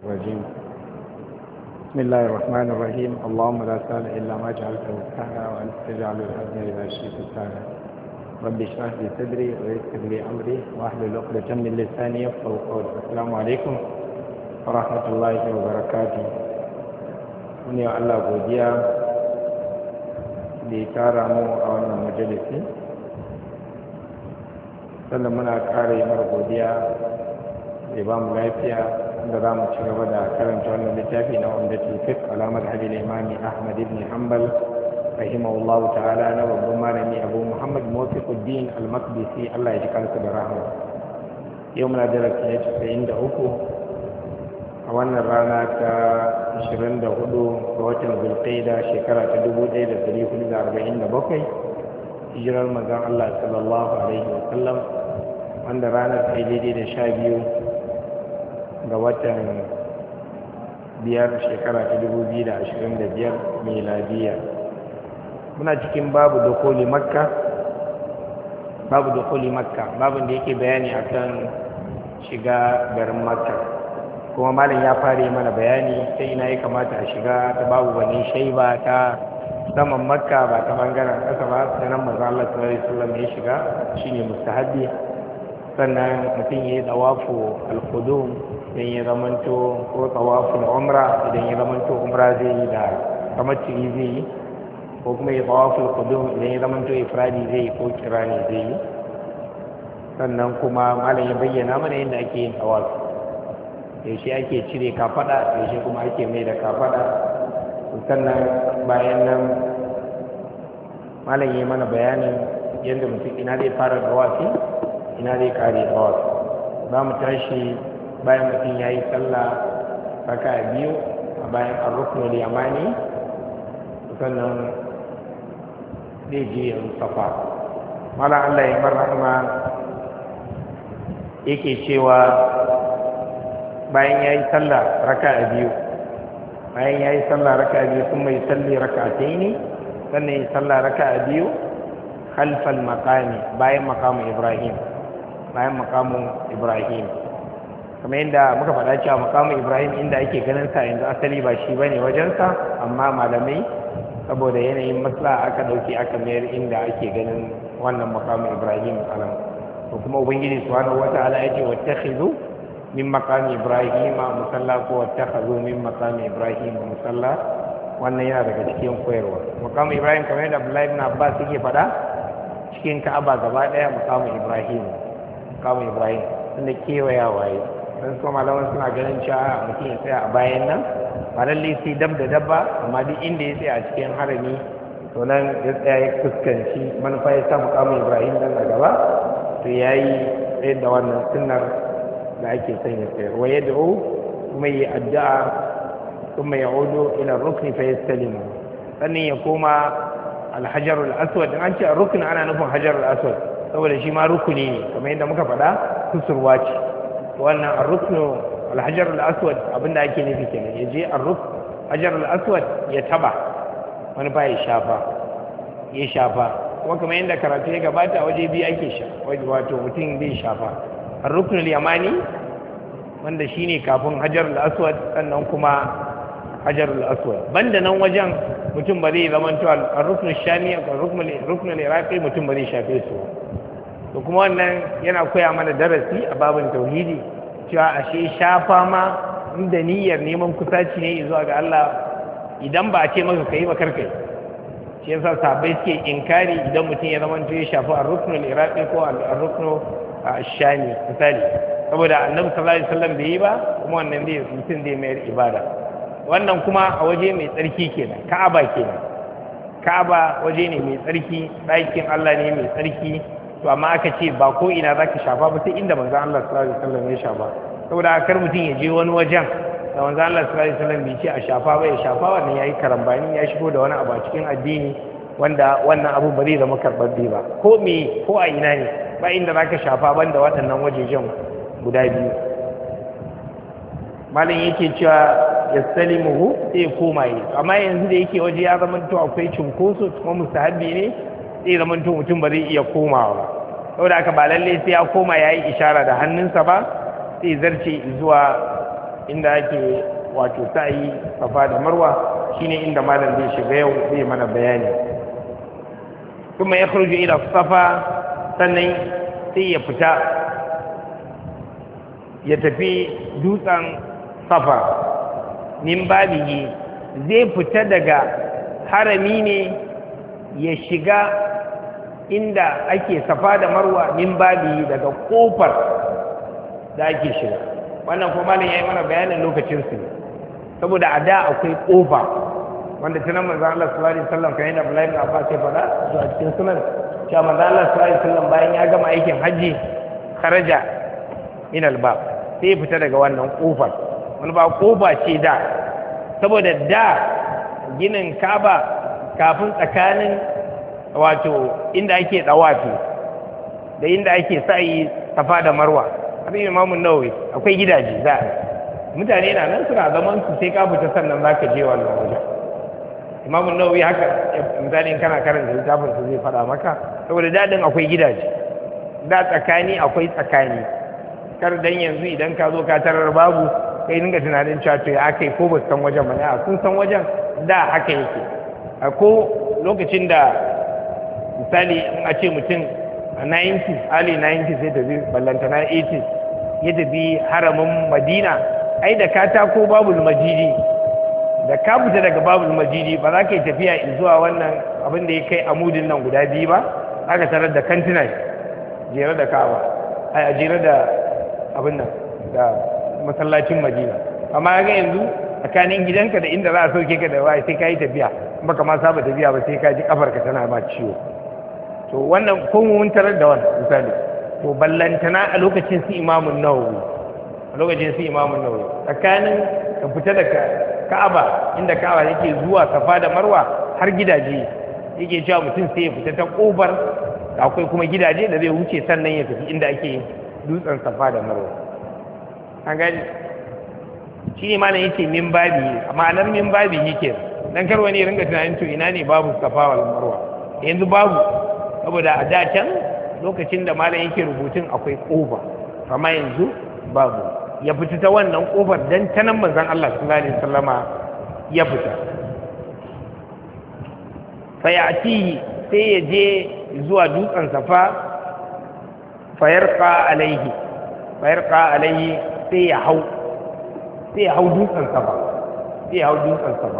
الرجيم. بسم الله الرحمن الرحيم. اللهم لا سهل إلا ما جعلته سهلا وأنت تجعل الحزن إذا شئت سهلا. رب اشرح لي صدري ويسر لي أمري واحلل عقدة من لساني يفقهوا قولي. السلام عليكم ورحمة الله وبركاته. من يا الله godiya da ya tara mu a wannan majalisi, sannan muna ƙara yi mara godiya da ba mu lafiya da za mu ci gaba da karanta wannan littafi na umdatul fiqh ala madhhabil imami Ahmad ibn Hanbal rahimahullah ta'ala na babban malami Abu Muhammad Muwaffiquddin al-Maqdisi, Allah ya ji kansa da rahama. Yau muna darasi na 93 a wannan rana ta 24 ga watan Zulqa'da shekara ta 1447 hijirar manzon Allah sallallahu alaihi wa sallam, wanda ranar ta daidai da 12 ga watan 5 shekara ta 2025 miladiya. Muna cikin babu dukuli makka, babun da yake bayani akan shiga garin makka, kuma malam ya fara yi mana bayani ta ina ya kamata a shiga, ta babu wani shaiba ta saman makka ba ta bangaren ƙasa ba, sanan manzo Allah sallallahu alaihi wasallam ya shiga shine mustahabbi. Sannan mutum ya yi tawafu al-qudum idan ya zamanto, ko tawaful umra idan ya zamanto umra zai yi da tamattu'i zai yi, ko kuma ya tawaful qudum idan ya zamanto ifradi zai yi ko kirani zai yi. Sannan kuma malam ya bayyana mana yadda ake yin tawafu, yaushe ake cire kafada, yaushe kuma ake mai da kafada. Sannan bayan nan malam ya mana bayanin yadda mutum ina zai fara tawafi, ina zai kare tawafi. Za mu tashi bayan mutum ya yi sallah raka'a biyu a bayan ar-ruknul yamani, sannan zai je ya safa. Malam Allah ya marhama yake cewa bayan ya yi sallah raka'a biyu, sun mai salli raka'ataini, sannan ya yi sallah raka'a biyu khalfal maqami, bayan maqamu Ibrahim, kamar yadda muka faɗa cewa maqamu Ibrahim inda ake ganin sa yanzu asali ba shi bane wajensa, amma malamai saboda yanayin maslaha aka ɗauki aka mayar inda ake ganin wannan maqamu Ibrahim anan. To kuma ubangiji subhanahu wata'ala ya ce wattakhidhu min maqami Ibrahim musalla, ko wattakhadhu min maqami Ibrahim musalla. Wannan yana daga cikin koyarwa. Maqamu Ibrahim kamar yadda Abdullahi ibn Abbas yake faɗa, cikin Ka'aba gaba ɗaya maqamu Ibrahim tunda kewayawa yi. don su malaman suna ganin cewa mutum ya tsaya a bayan nan ba lallai sai dab da dabba, amma duk inda ya tsaya a cikin harami to nan ya tsaya ya fuskanci manufa, ya sa mukamin Ibrahim dan a gaba, to ya yi tsayar da wannan sunnar da ake son ya tsayar. Wa yad'u, kuma yi addu'a, kuma ya udu ila rukni fa yastalimu, sannan ya koma alhajarul aswad. an ce a rukni ana nufin hajarul aswad saboda shi ma rukuni ne, kamar yadda muka faɗa kusurwa ce. wannan ar-ruknu al-hajar al-aswad abinda ake nufi kenan, ya je hajar al-aswad ya taba wani ba ya shafa, kuma kamar yadda karatu ya gabata waje biyu ake wato mutum zai shafa ar-ruknu al-yamani wanda shine kafin hajar al-aswad, sannan kuma hajar al-aswad. Banda nan wajen mutum ba zai zama to ar-ruknu shami ko ruknu al-iraqi mutum ba zai shafe su. to kuma wannan yana koya mana darasi a babin tauhidi, cewa ashe shafa ma inda niyyar neman kusaci ne zuwa ga Allah, idan ba a ce maka kai ba karkai. shi yasa sahabbai suke inkari idan mutum ya zama ya shafi ar-ruknul iraqi ko ar-ruknu ash-shami misali, saboda annabi sallallahu alaihi wasallam bai yi ba, kuma wannan zai mutum zai mayar ibada. wannan kuma a waje mai tsarki kenan, Ka'aba waje ne mai tsarki, ɗakin Allah ne mai tsarki. to amma aka ce ba ko ina za ka shafa ba, sai inda manzon Allah sallallahu alaihi wasallam ya shafa. saboda kar mutum ya je wani wajen da manzon Allah sallallahu alaihi wasallam bai ce a shafa ba ya shafa, wannan yayi karambani, ya shigo da wani abu a cikin addini wanda wannan abu ba zai zama karbabbe ba. ko a ina ne ba inda za ka shafa banda waɗannan wajejen guda biyu. malam yake cewa yastalimuhu, sai ya koma yi. amma yanzu da yake waje ya zama to akwai cunkoso kuma mustahabbi ne, sai zama mutum ba zai iya komawa ba, saboda haka ba lalle sai ya koma ya yi ishara da hannunsa ba, sai zarce zuwa inda ake wato sa'i safa da marwa shine inda malam zai shiga yau zai mana bayani. kuma ya kharuju ila safa, sannan sai ya fita ya tafi dutsen safa min babihi, zai fita daga harami ne ya shiga inda ake safa da marwa min babihi, daga kofar da ake shiga. wannan kuma malam yayi mana bayanin lokacin su, saboda a da akwai kofa wanda tunan manzon Allah sallallahu alaihi wasallam kai da Abdullahi ibn Abbas ya fada a cikin sunan cewa manzon Allah sallallahu alaihi wasallam bayan ya gama aikin haji kharaja min al-bab, sai ya fita daga wannan kofar. wani ba kofa ce da, saboda da ginin Kaaba kafin tsakanin wato inda ake dawafi da inda ake sa'i safa da marwa, abin Imam Nawawi akwai gidaje da mutane na nan suna zaman su sai ka fita sannan zaka je wannan wajen. Imam Nawawi haka misali in kana karanta littafin su zai fada maka, saboda dadin akwai gidaje da tsakani, akwai tsakani, kar dan yanzu idan ka zo ka tarar babu kai dinga tunanin cewa to ya kai ko ba san wajen ba ne, sun san wajen da haka yake. ko lokacin da misali in a ce mutum a 90s early 90s sai tafi ballantana 80s ya tafi haramin Madina, ai da katako babul majidi, da ka fita daga babul majidi ba za ka yi tafiya zuwa wannan abin da ya kai amudin nan guda biyu ba, aka tarar da kantina jere da Kaaba, a jere da abin nan da masallacin Madina. amma ga yanzu tsakanin gidanka da inda za a sauke ka da waya sai ka yi tafiya, baka ma saba tafiya ba sai ka ji kafarka tana ma ciwo. to wannan ko mun tarar da wannan misali, to ballantana a lokacin su Imamun Nawawi, tsakanin ka fita daga Ka'aba inda Ka'aba yake zuwa Safa da Marwa har gidaje yake cewa mutum sai ya fita ta kofar, akwai kuma gidaje da zai wuce sannan ya tafi inda ake dutsen Safa da Marwa. an gani shi ne malam yake min babi, ma'anar min babi yake dan kar wani ringa tunanin to ina ne babu Safa wal Marwa. yanzu babu, saboda a da can lokacin da malam yake rubutun akwai kofa, amma yanzu babu. ya fita ta wannan kofar dan ta nan manzon Allah sallallahu alaihi wasallama ya fita. fayati sai ya je zuwa dutsen Safa, fayarqa alaihi sai ya hau dutsen Safa.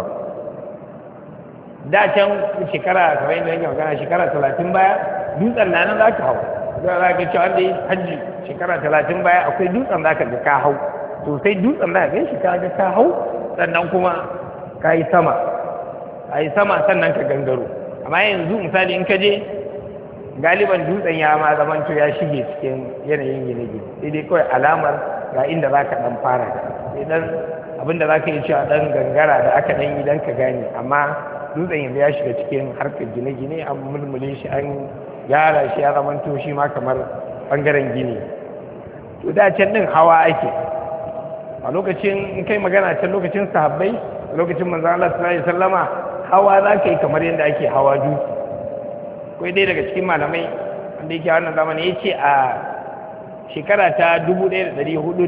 da can shekara kamar yadda yake magana shekara 30 baya dutsen nan za ka hau, za ka cewa wanda ya hajji shekara 30 baya akwai dutsen za ka ga ka hau, to sai dutsen za ka gan shi ka ga ka hau, sannan kuma ka yi sama sannan ka gangaro. amma yanzu misali in ka je galiban dutsen ya ma zamanto ya shige cikin yanayin gine-gine, sai dai kawai alamar ga inda za ka dan fara, sai dan abinda za ka yi cewa dan gangara da aka dan yi dan ka gane. amma dutsen yanzu ya shiga cikin harkar gine-gine, an mulmule shi, an gyara shi, ya zamanto shi ma kamar bangaren gini. to da can din hawa ake a lokacin, in kai magana can lokacin sahabbai, lokacin manzon Allah sallallahu alaihi wasallama, hawa za ka yi kamar yadda ake hawa dutse. akwai dai daga cikin malamai wanda yake wannan zamani ya ce a shekara ta 1409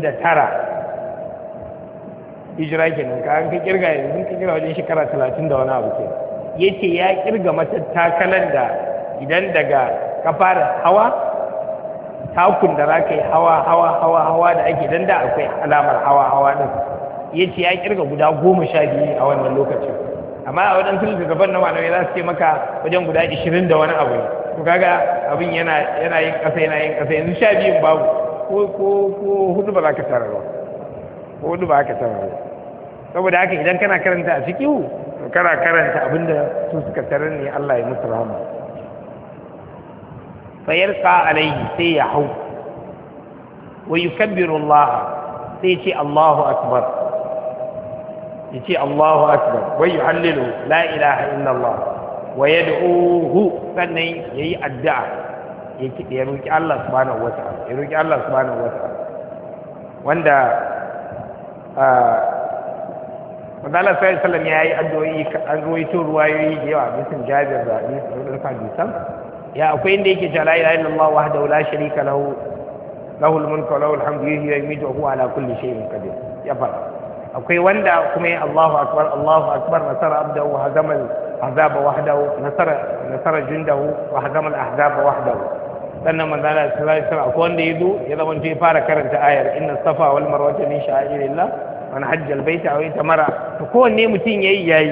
hijira kenan, ka an ka kirga yanzu ka kirga wajen shekara 30 da wani abu ke. yace ya kirga matattakalan da idan daga ka fara hawa, takun da za ka yi hawa da ake, dan da akwai alamar hawa din. yace ya kirga guda 12 a wannan lokacin, amma a wadansu littattafan na malamai za su ce maka wajen guda 20 da wani abu ne. to kaga abin yana yin kasa yanzu 12 babu, ko hudu ba za ka tarar ba. saboda haka idan kana karanta a fiqhu kana karanta abinda su suka tarar ne, Allah ya musu rahama. fayarqa alaihi sai ya hau, wa yukabbiru Allah sai ce Allahu akbar, yace Allahu akbar, wa yuhallilu la ilaha illallah, wa yad'uhu, sannan yayi addu'a, ya roki Allah subhanahu wata'ala. wanda Allah sallallahu alaihi wasallam yayi addu'o'i, an ruwaito ruwayoyi da yawa bisin Jabir da hadisan. ya akwai inda yake cewa la ilaha illallah wahdahu la sharika lahu lahul mulku wa lahul hamdu yuhyi wa yumiitu wa huwa ala kulli shay'in qadir. ya fara akwai wanda kuma yin Allahu akbar nasara abdahu wa hazamal ahzaba wahdahu nasara jundahu wa hazamal ahzaba wahdahu. sannan manzo Allah sallallahu alaihi wasallam akwai wanda yazo ya zama ya fara karanta ayar inna safa wal marwata min sha'irillah man hajja al baita aw itamara. to kowanne mutum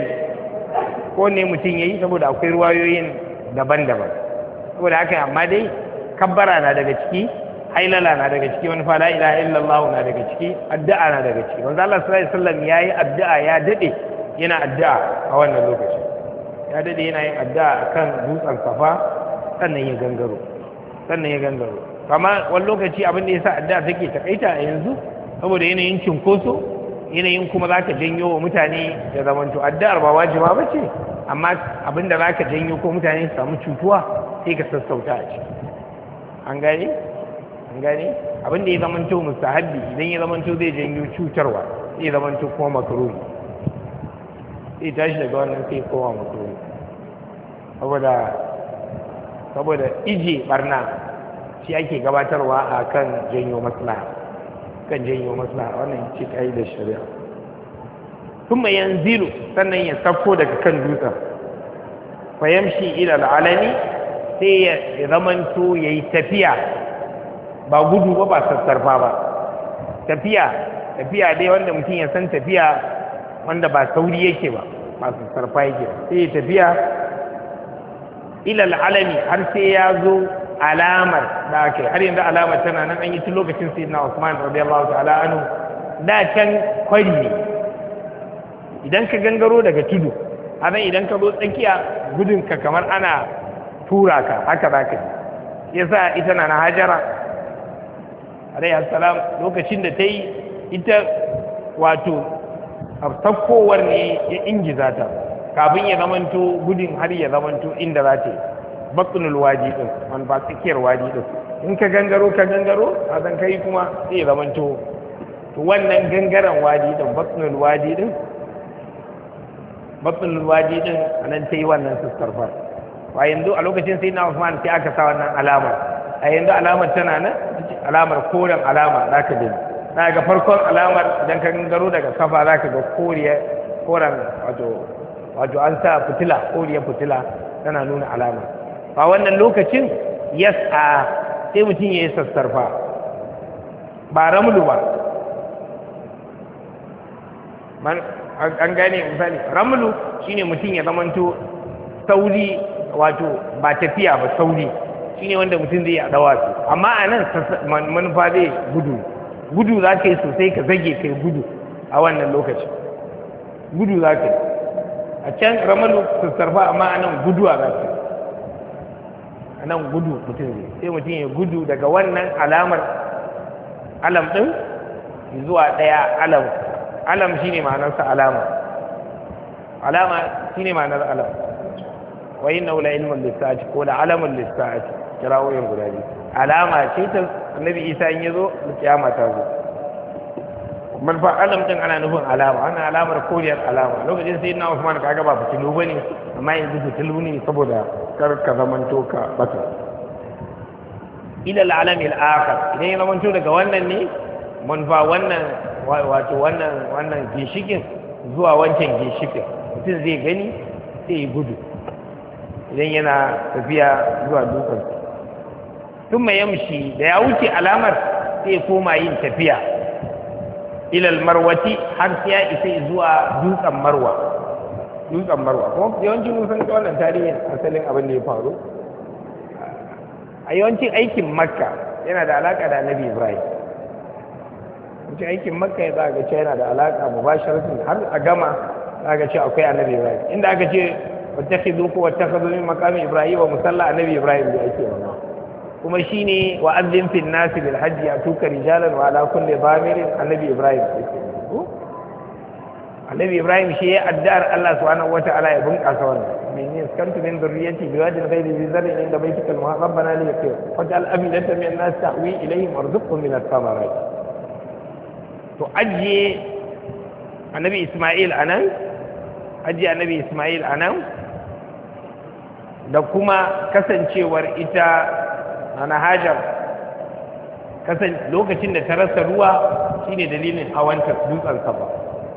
yayi saboda akwai ruwayoyin daban-daban. saboda haka amma dai kabbara na daga ciki, hailala na daga ciki, wani fa la ilaha illallah na daga ciki, addu'a na daga ciki. manzo Allah sallallahu alaihi wasallam yayi addu'a, ya dade yana addu'a a wannan lokaci, ya dade yana yin addu'a kan dutsen safa sannan ya gangaro. Amma wani lokaci abin da yasa addu'a take takaita a yanzu saboda yanayin cinkoso, yanayin kuma zaka janyo wa mutane da zamanto addu'ar ba wajiba bace, amma abin da zaka janyo ko mutane su samu cutuwa sai ka sassauta a ciki. an gane abin da ya zamanto mustahabbi idan ya zamanto zai janyo cutarwa zai zamanto kuma makruhi, sai tashi daga wannan sai kowa makruhi saboda ije barna shi ake gabatarwa a kan janyo maslaha wannan ce kai da shari'a. kuma yanzilu sannan ya safko daga kan dutsen fayamshi ila al'alami sai ya zamanto yayi tafiya ba gudu ba sassarfa ba, tafiya dai wanda mutum ya san tafiya wanda ba sauri yake ba sassarfa yake ba, sai ya tafiya ilal alami har sai ya zo alamar da ake, har yanzu alamar tana nan, an yi tun lokacin sayyidina Usman radiyallahu ta'ala anhu. da can kwari ne, idan ka gangaro daga tudu anan idan ka zo tsakiya gudun ka kamar ana tura ka haka zaka ji. yasa ita na Hajara alayhi salam lokacin da ta yi ita wato sakkowar ne ya ingiza ta kafin ya zamanto gudun har ya zamanto inda za ta yi batsunul wadi din, wani ba tsakiyar wadi din. in ka gangaro a san kai kuma sai ya zamanto to wannan gangaren wadi din batsunul wadi din anan ta yi wannan sassarfar. a yanzu a lokacin sai na Usman sai aka sa wannan alamar, a yanzu alamar tana nan, alamar koren alama za ka gani. ga farkon alamar idan ka gangaro daga kafa za ka ga koren wato an sa koriyar fitila tana nuna alama. a wannan lokacin yas'a sai mutum ya yi sassarfa ba ramlu ba. an gane misali ramlu shine mutum ya zamanto sauri, wato ba tafiya ba sauri shine wanda mutum zai yi a dawa su. amma a nan manufa zai gudu za ka yi sosai, ka zage kai gudu a wannan lokacin gudu za ka yi. a can ramalu sassarfa, amma a nan guduwa za ka yi, a nan gudu mutum zai, sai mutum ya gudu daga wannan alam ɗin zuwa ɗaya alam shine ma'anarsa alama shine ma'anar alam. wa innahu la ilmun lis-sa'ati ko la alamun lis-sa'ati, kirawoyin guda biyu. alama ce ta annabi Isa in yazo kiyama ta zo. manfa alam din ana nufin alama, ana alamar koriyar alama. lokacin sai na Usman kaga ba fitilu bane, amma yanzu fitilu ne saboda kar ka zamanto ka bata. ila al-alam al-akhar, idan ya zamanto daga wannan ne manfa wannan wato wannan ginshikin zuwa wancan ginshikin mutum zai gani sai ya gudu idan yana tafiya zuwa dutsen. tun mai yamshi da ya wuce alamar sai ya koma yin tafiya ilal marwati har sai ya isa zuwa dutsen marwa. kuma yawancin mun san wannan tarihin asalin abin da ya faru a yawancin aikin makka yana da alaka da annabi Ibrahim. yawancin aikin makka ya za ga ce yana da alaka mubasharatan har a gama za ga ce akwai annabi Ibrahim, inda aka ce wattakhidhu min maqami Ibrahim wa musalla annabi Ibrahim da ake wannan. kuma shine wa azzin fil nas bil hajj atuka rijalan wa ala kulli dhamirin, annabi Ibrahim. annabi Ibrahim shi ya addar Allah subhanahu wata'ala ya bunkasa wannan. min yaskantu min dhurriyyati biwadin ghayri dhi zar'in inda baytika al-muharram rabbana li yaqim waj'al afidatan min an-nas tahwi ilayhim warzuqhum min ath-thamarat. to ajiye annabi Isma'il anan da kuma kasancewar ita ana Hajar lokacin da ta rasa ruwa shine dalilin hawanta dutsen Safa.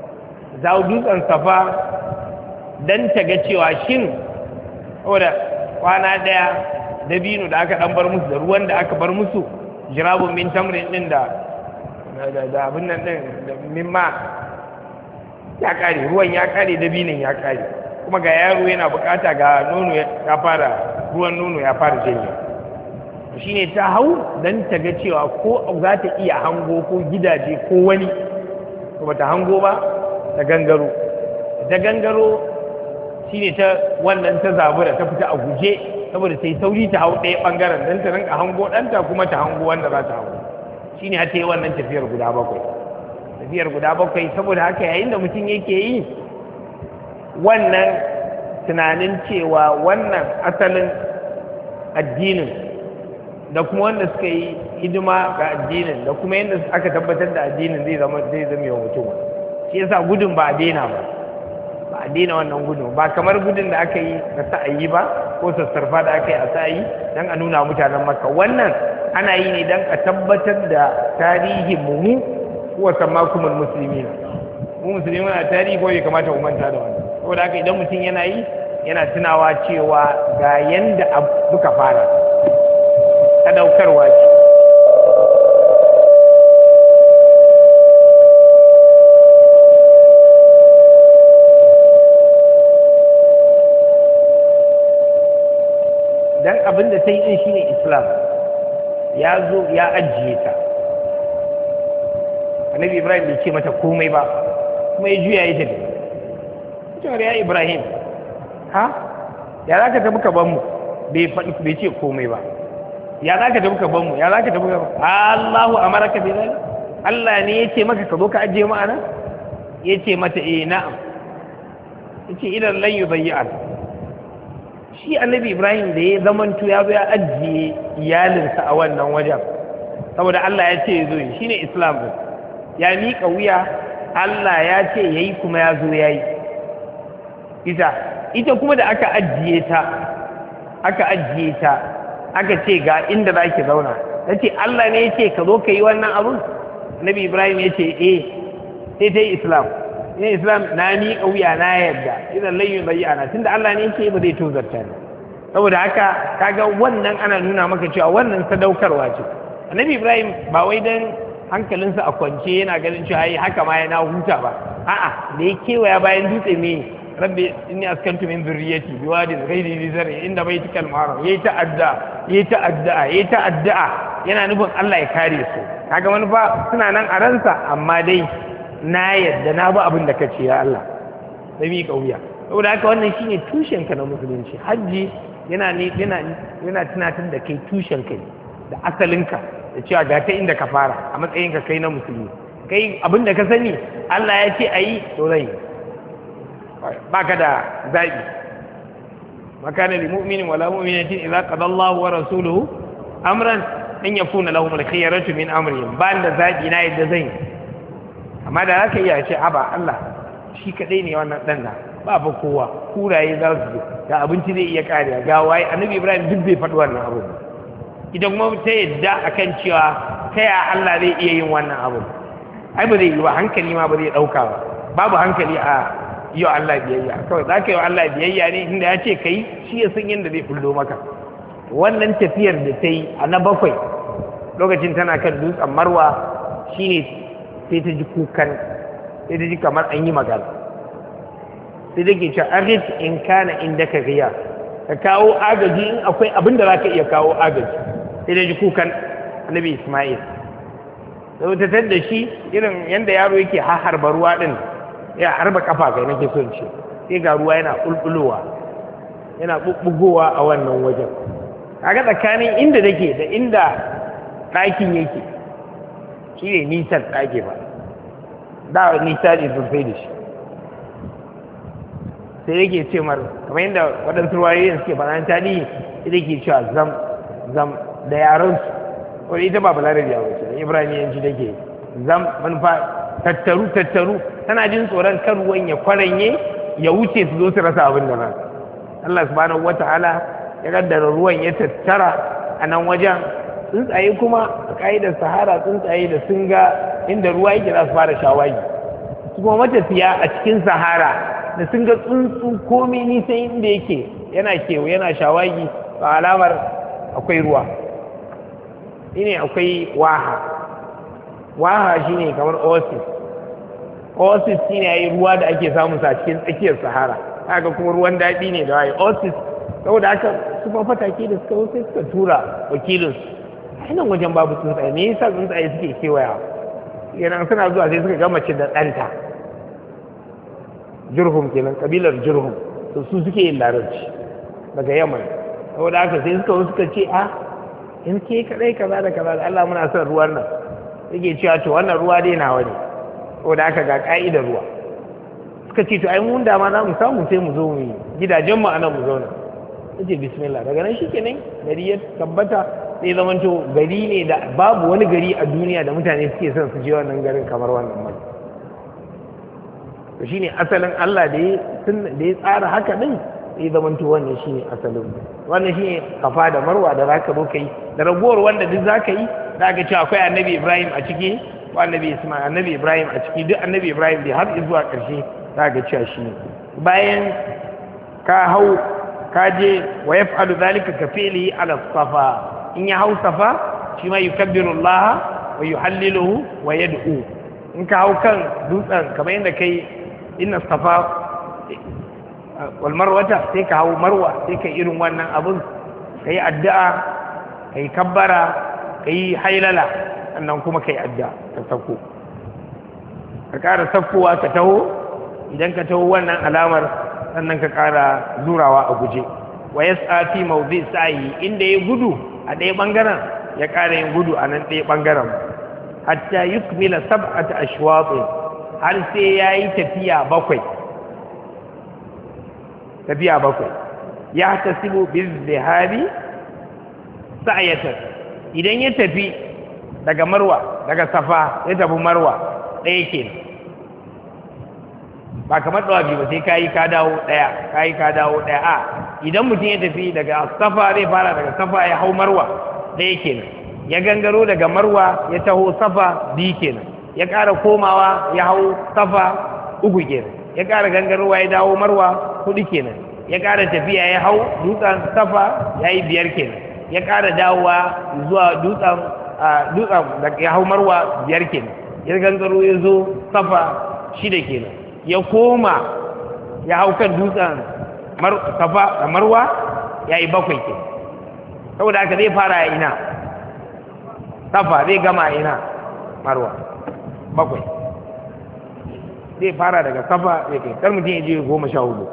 zawo dutsen safa don ta ga cewa shin wadda kwana ɗaya dabino da aka ɗan bar musu da ruwan da aka bar musu jirabun min tamrin ɗin da abin nan ɗin da mimma ya ƙare, ruwan ya ƙare, dabinin ya ƙare, kuma ga yaro yana bukata ga nono ya fara, ruwan nono ya fara janye. Shi ne ta hau don ta ga cewa ko za ta iya hango ko gidaje ko wani, ba ta hango ba ta gangaro. Ta gangaro shi ne ta wannan ta zabura ta fita a guje saboda sai sauri ta hau ɗaya ɓangaren don ta rinka hango ɗanta kuma ta hango wanda za ta hango. Shi ne ta yi wannan tafiyar guda bakwai. Saboda haka yayin da mutum yake yi wannan tunanin cewa wannan asalin addinin da kuma wanda suka yi hidima ga addinin da kuma yadda aka tabbatar da addinin zai zama yawa mutum, shi yasa gudun ba a daina wannan gudun ba kamar gudun da aka yi na sa'ayi ba ko sassarfa da aka yi a sa'ayi don a nuna mutanen Makka. Wannan ana yi ne don a tabbatar da tarihin mu kuwa sammakumul musulmi mu musulmi na tarihi ko bai kamata mu manta da wannan. Saboda haka idan mutum yana yi yana tunawa cewa ga yanda muka fara sadaukarwa ce. Dan abin da ta yi din shine Islam ya zo ya ajiye ta. Annabi Ibrahim bai ce mata komai ba kuma ya juya ya tafi. Cewar ya Ibrahim, ha? Ya za ka tafi ka banmu? Bai ce komai ba. Ya za ka tafi ka banmu? Ya za ka tafi ka banmu? Allahu amaraka bi zalik? Allah ne ya ce maka ka zo ka ajiye mu anan? Ya ce mata na'am. Ya ce idan lan yubayyi'an. Shi Annabi Ibrahim da ya zamanto ya zo ya ajiye iyalinsa a wannan wajen. Saboda Allah ya ce ya zo yi, shine Islam din. Ya miƙa wuya, Allah ya ce yayi kuma ya zo yayi. Ita kuma da aka ajiye ta aka ce ga inda za ki zauna, ta ce Allah ne ya ce ka zo ka yi wannan abun. Nabi Ibrahim ya ce sai ta yi Islam na miƙa wuya na yarda idan layyun bayyana tunda Allah ne ya ce ba zai tozarta ne. Saboda haka kaga wannan ana nuna maka cewa wannan sadaukarwa ce. Annabi Ibrahim ba wai dan hankalinsa a kwance yana ganin cewa ai haka ma yana huta ba, a'a da ya kewaya bayan dutse me rabbi inni askantu min zurriyyati biwadin ghairi zi zar'i inda baitikal muharram yayi ta'adda yana nufin Allah ya kare su. Kaga manufa suna nan a ransa, amma dai na yadda na ba abin da kace ya Allah sai mi kauya. Saboda haka wannan shine tushen ka na musulunci. Hajji yana tunatar da kai tushen kai da asalinka da cewa ga ta inda ka fara a matsayin ka kai na musulmi. Kai abin da ka sani Allah ya ce ayi to zai baka da zaɓi. makana lil mu'minin wala mu'minatin idza qada Allahu wa rasuluhu amran an yakuna lahum al-khiyaratu min amrihim. Ba da zaɓi na yadda zan yi, amma da haka iya ce aba Allah shi kadai ne wannan dan da ba fa kowa, kuraye za su ga abinci zai iya kariya ga waye. Annabi Ibrahim duk bai faɗi wannan abu. Idan kuma ta yadda akan cewa ta ya Allah zai iya yin wannan abu, ai ba zai yi ba, hankali ma ba zai ɗauka ba. Babu hankali a yi wa Allah biyayya. Kawai za ka yi wa Allah biyayya ne inda ya ce ka yi, shi ya san yadda zai fullo maka. Wannan tafiyar da ta yi a na 7 lokacin tana kan dutsen Marwa shine sai ta ji kukan, sai ta ji kamar an yi magana, sai take cewa arif in kana indaka riya, ka kawo agaji in akwai abin da za ka iya kawo agaji. Sai ta ji kukan Annabi Ismail, sai ta tar da shi irin yadda yaro yake harba ruwa din, ya harba kafa kai nake son ce, sai ga ruwa yana bulbulowa yana bubbugowa a wannan wajen. Kaga tsakanin inda take da inda ɗakin yake shi ne nisan ɗaki ba, da nisa ne zurfai da shi. sai yake ce mar kamar yadda waɗansu ruwayoyin suke faɗan tarihi, ita ke cewa zam da yaransu, wani ita ba balarabiya ba ce, Ibrahim yanci take zam manufa tattaru tana jin tsoron kan ruwan ya kwaranye ya wuce su zo su rasa abin da nan. Allah subhanahu wata'ala ya kaddara ruwan ya tattara a nan wajen. Tsuntsaye kuma a ka'idar sahara, tsuntsaye da sun ga inda ruwa yake za su fara shawagi, su kuma matafiya a cikin sahara da sun ga tsuntsu komai nisan inda yake yana kewa yana shawagi ba alamar akwai ruwa shine akwai waha shine kamar oasis shine yayi ruwa da ake samun sa cikin tsakiyar sahara haka kuma ruwan daɗi ne da waye oasis saboda haka su kuma fatake da suka wuce suka tura wakilinsu a nan wajen babu tsuntsaye me yasa tsuntsaye suke kewaya yana suna zuwa sai suka ga mace da ɗanta jurhum kenan kabilar jurhum to su suke yin larabci daga yaman saboda haka sai suka ce in ke kadai kaza da kaza da Allah muna son ruwan nan yake cewa to wannan ruwa dai nawa ne saboda haka ga ka'idar ruwa suka ce to ai mun da ma za mu samu sai mu zo mu yi gidajen mu anan mu zauna yace bismillah daga nan shikenan gari ya tabbata sai zaman to gari ne da babu wani gari a duniya da mutane suke son su je wannan garin kamar wannan mai to shine asalin Allah da ya tsara haka din sai zaman to wannan shine asalin wannan shine kafa da marwa da zaka zo kai da ragowar wanda duk zaka yi zaka ce akwai annabi Ibrahim a ciki ko annabi Isma'il annabi Ibrahim a ciki duk annabi Ibrahim da har zuwa ƙarshe zaka ce shi bayan ka hau ka je wa yaf'alu dhalika ka fi'li ala safa in ya hau safa shi ma yukabbiru Allah wa yuhalliluhu wa yad'u in ka hau kan dutsen kamar yadda kai inna safa wal marwata sai ka hau marwa sai ka irin wannan abun kai addu'a kai kabbara kai hailala sannan kuma kai addu'a ka sako ka ƙara sakkowa ka taho idan ka taho wannan alamar sannan ka ƙara zurawa a guje wa yas'a fi mawdi sa'i inda ya gudu a ɗaya ɓangaren ya ƙara yin gudu a nan ɗaya ɓangaren hatta yukmila sab'ata ashwaq har sai yayi tafiya bakwai ya tasibu bizhabi sa'yatan idan ya tafi daga marwa daga safa ya tafi marwa ɗaya kenan ba kamar dawabi ba sai kayi ka dawo ɗaya a idan mutum ya tafi daga safa zai fara daga safa ya hau marwa ɗaya kenan ya gangaro daga marwa ya taho safa biyu kenan ya ƙara komawa ya hau safa uku kenan ya ƙara gangarowa ya dawo marwa 4 kenan ya ƙara tafiya ya hau dutsen safa ya yi 5 kenan ya ƙara dawowa zuwa dutsen da ya hau marwa 5 kenan ya gangaro ya zo safa 6 kenan ya koma ya hau kan dutsen safa da marwa ya yi 7 kenan saboda haka zai fara ya ina safa zai gama ina marwa 7 zai fara daga safa zai kai kar mutum ya je 14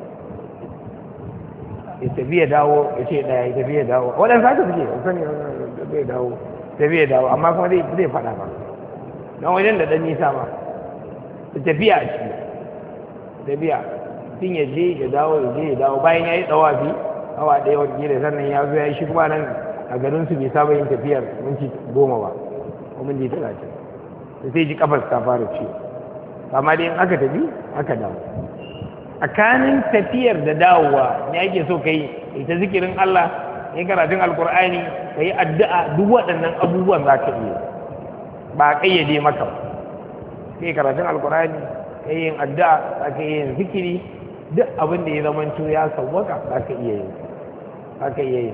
ya tafi ya dawo ya ce ɗaya ya tafi ya dawo waɗansu haka suke sani zai dawo tafi ya dawo amma kuma zai faɗa ba don wajen da ɗan nisa ba da tafiya a ciki tafiya tun ya je ya dawo bayan ya yi tsawafi awa ɗaya wata da sannan ya zo ya yi shi kuma nan a garin su bai saba yin tafiyar minti 10 ba ko minti 30 da sai ji kafar ta fara ciwo amma dai in aka tafi aka dawo tsakanin tafiyar da dawowa ne ake so ka yi ita zikirin Allah ya karatun alkur'ani ka yi addu'a duk waɗannan abubuwan za ka iya ba a ƙayyade maka ba ka yi karatun alkur'ani ka yi yin addu'a za ka iya yin zikiri duk abin da ya zamanto ya sauwaka za ka iya yin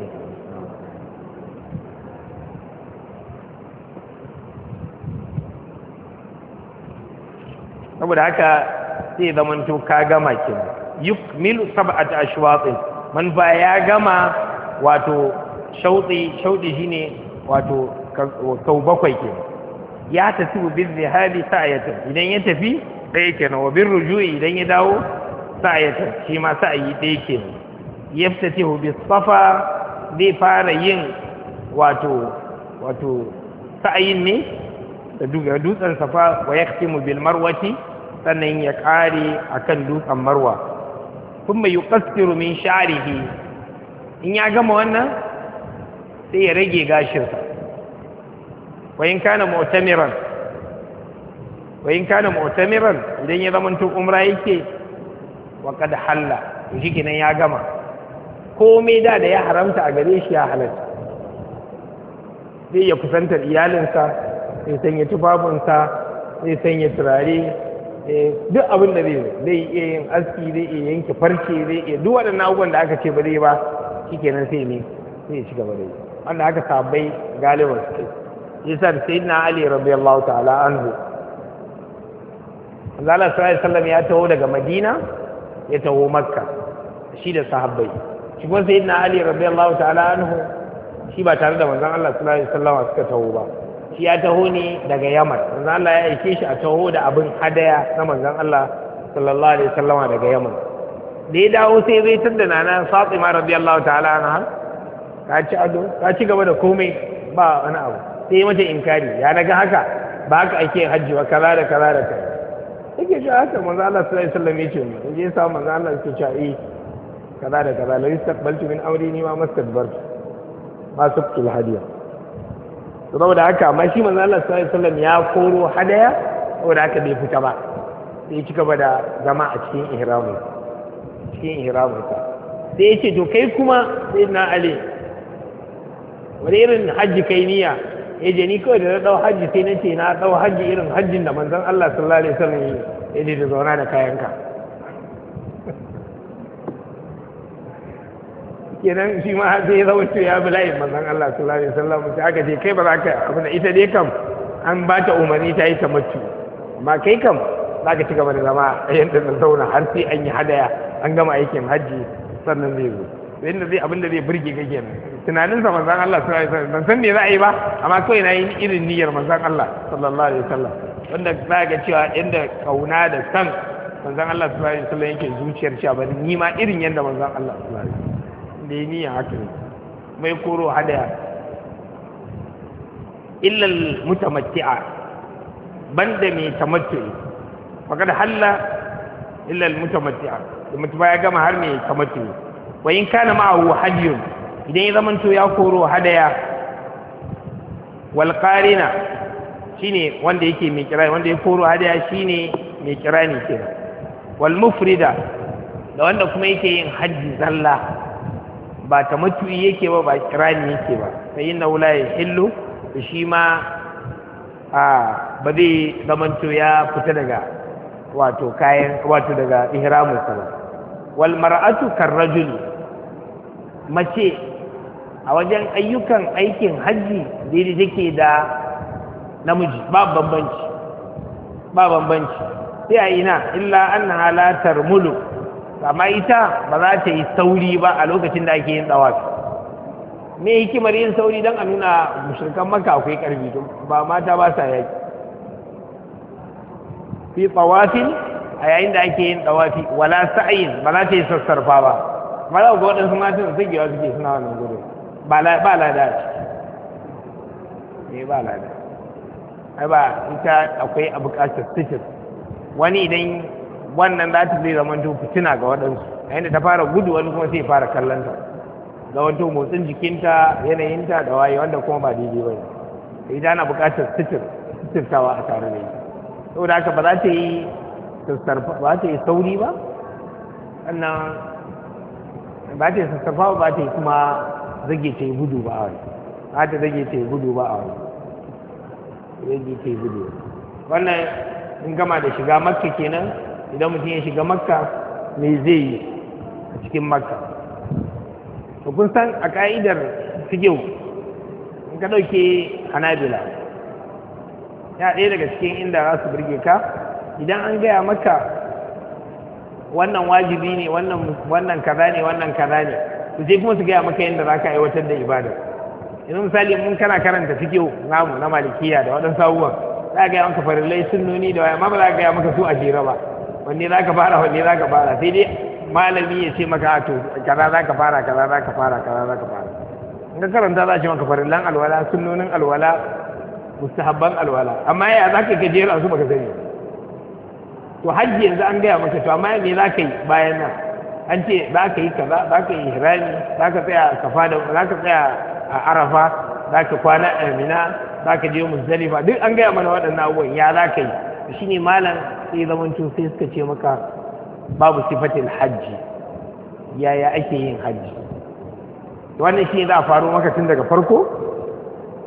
saboda haka sai zamanto ka gama kenan yukmilu sab'ata ashwatin man ba ya gama wato shaudi shine wato sau 7 kenan ya tafi bil zihabi sa'ayatan idan ya tafi ɗaya kenan wa bir rujui idan ya dawo sa'ayatan shi ma sa'ayi ɗaya kenan yaftatihu bis safa zai fara yin wato sa'ayin ne da dutsen safa wa yaktimu bil marwati sannan ya kare akan dutsen marwa kuma yuqassiru min sha'rihi in ya gama wannan sai ya rage gashinsa wa in kana mu'tamiran idan ya zama to umra yake wa kad halla to shikenan ya gama komai da ya haramta a gare shi ya halatta zai ya kusantar iyalinsa sai sanya tufafinsa sai sanya turare duk abin da zai iya yin aski, zai iya yanke farce, zai iya duk waɗannan abubuwan da aka ce ba zai ba shikenan sai ne sai ya ci gaba da yi, wanda aka sabai galiban su kai. yasa da sayyidina Ali radiyallahu ta'ala anhu, Allah sallallahu alaihi wasallam ya taho daga Madina ya taho Makka shi da sahabbai. Shi kuma sayyidina Ali radiyallahu ta'ala anhu shi ba tare da manzon Allah sallallahu alaihi wasallam suka taho ba, shi ya taho ne daga Yaman. Manzon Allah ya aike shi a taho da abin hadaya na manzon Allah sallallahu alaihi wasallam daga Yaman. Da ya dawo sai zai tunda nana Fatima radiyallahu ta'ala anha, ka ci ado, ka ci gaba da komai ba wani abu. Sai mata inkari, ya naga haka ba haka ake hajji wa kaza da kaza da kaza. Yake cewa haka manzo Allah sallallahu alaihi wasallam yace mu, in je sa manzo Allah yake cewa kaza da kaza, la yastaqbaltu min amri ni ma mastadbartu ma sabtul hadiya. Saboda haka amma shi manzo Allah sallallahu alaihi wasallam ya koro hadaya, saboda haka bai fita ba, sai ci gaba da zama a cikin ihramu sai yace to kai kuma sayyidina Ali wani irin hajji kai niyya? Ya je ni kawai da na dau hajji sai na ce na dau hajji irin hajjin da manzon Allah sallallahu alaihi wasallam ya je da zauna da kayanka. Kenan shi ma sai ya zama ya bi layin manzon Allah sallallahu alaihi wasallam, sai aka ce kai ba za ka abu da ita dai kam an ba ta umarni ta yi tamattu, amma kai kam za ka ci gaba da zama a yadda na zauna har sai an yi hadaya an gama aikin hajji sannan zai zo. Inda zai abin da zai burge ka kenan tunanin sa manzon Allah sallallahu alaihi wasallam, ban san me za a yi ba amma kawai na yi irin niyyar manzon Allah sallallahu alaihi wasallam, wanda za ga cewa inda kauna da san manzon Allah sallallahu alaihi wasallam yake zuciyar cewa ba ni ma irin yanda manzon Allah sallallahu alaihi wasallam da yi niyya haka ne. Mai koro hadaya illa mutamatti'a, banda mai tamattu'i faqad halla illa mutamatti'a, da mutum ya gama har mai tamattu'i. Wa in kana ma'ahu hadiyun, idan ya zamanto ya koro hadaya, wal qarina shine wanda yake mai kirani, wanda ya koro hadaya shine mai kirani kenan, wal mufrida da wanda kuma yake yin hajji zalla ba tamattu'i yake ba kirani yake ba, sai inna la yahillu, shi ma ba zai zamanto ya fita daga daga ihramin sa ba. Wal mar'atu karrajuli, mace a wajen ayyukan aikin hajji daidai take da namiji, ba bambanci sai a ina illa annaha la tarmulu, amma ita ba za ta yi sauri ba a lokacin da ake yin dawafi. Me hikimar yin sauri? don a nuna mushrikan Makka akwai karfi, ba mata ba sa yaki fi tawafin a yayin da ake yin dawafi, wala sa'yin ba za ta yi sassarfa ba. Mara ga waɗansu matan sagewa suke suna wannan gudu, ba lada ce ba lada, ai ba ita akwai a buƙatar sitir. Wani idan wannan za ta zai zama fitina ga waɗansu, a yadda ta fara gudu wani kuma sai fara kallonta ga wato motsin jikinta, yanayinta da waye, wanda kuma ba daidai ba ne. Ita ana buƙatar sitirtawa a tare da ita, saboda haka ba za ta yi sauri ba, sannan ba ta yi sassafa ba ta yi kuma zage ta yi gudu ba a wani, ba ta zage ta yi gudu ba a wani, zage ta yi gudu. Wannan in gama da shiga Makka kenan. Idan mutum ya shiga Makka me zai yi a cikin Makka? To kun san a ka'idar fiqh in ka ɗauke Hanabila, ya ɗaya daga cikin inda za su burge ka, idan an gaya maka wannan wajibi ne, wannan kaza ne, wannan kaza ne, to sai kuma su gaya maka yadda za ka aiwatar da ibada. Yanzu misali mun kana karanta fiqh namu na Malikiya da waɗansu abubuwan, za ka gaya maka farillai, sunnoni da waya, amma ba za ka gaya maka su a jere ba, wanne za ka fara, sai dai malami ya ce maka to kaza za ka fara, kaza za ka fara, kaza za ka fara. In ka karanta za a ce maka farillan alwala, sunnonin alwala, mustahabban alwala, amma ya za ka gajera su baka sani. To hajji yanzu an gaya maka, to amma me za ka yi bayan nan? An ce za ka yi kaza, za ka yi ihrami, za ka tsaya a Safa, za ka tsaya a Arafa, za ka kwana a Mina, za ka je Muzdalifa, duk an gaya mana waɗannan abubuwan, ya za ka yi? Shi ne malam sai zamanto sai suka ce maka babu sifatil hajji, yaya ake yin hajji? Wannan shi ne za a faru maka tun daga farko,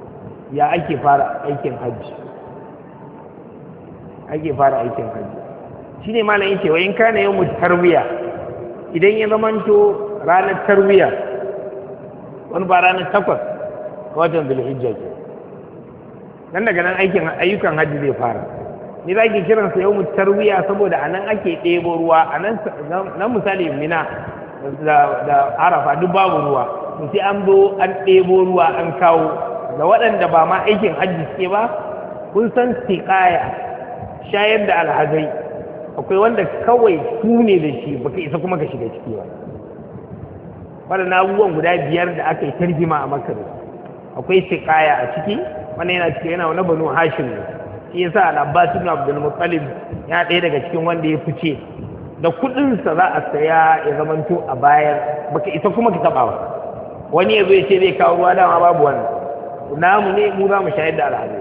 ya ake fara aikin hajji. shine malam yake wa in kana yawmut tarwiya idan ya zamanto ranar tarwiya wani ba ranar 8 ga watan Dhul-Hijja ke nan daga nan ayyukan hajji zai fara ni za ki kiransa yawmut tarwiya saboda anan ake ɗebo ruwa anan misali Mina da Arafa duk babu ruwa sai an zo an ɗebo ruwa an kawo da waɗanda ba ma aikin hajji suke ba kun san siƙaya shayar da alhazai akwai wanda kawai su ne da shi baka isa kuma ka shiga ciki ba waɗannan abubuwan guda 5 da aka yi tarjima a makar akwai siƙaya a ciki wannan yana ciki yana wani banu hashim ne shi yasa al-abbas ibn abdul muttalib ya ɗaya daga cikin wanda ya fice da kuɗinsa za a saya ya zamanto a bayar baka isa kuma ka taɓa ba wani ya zo ya ce zai kawo ruwa dama babu wannan namu ne mu za mu shayar da alhazai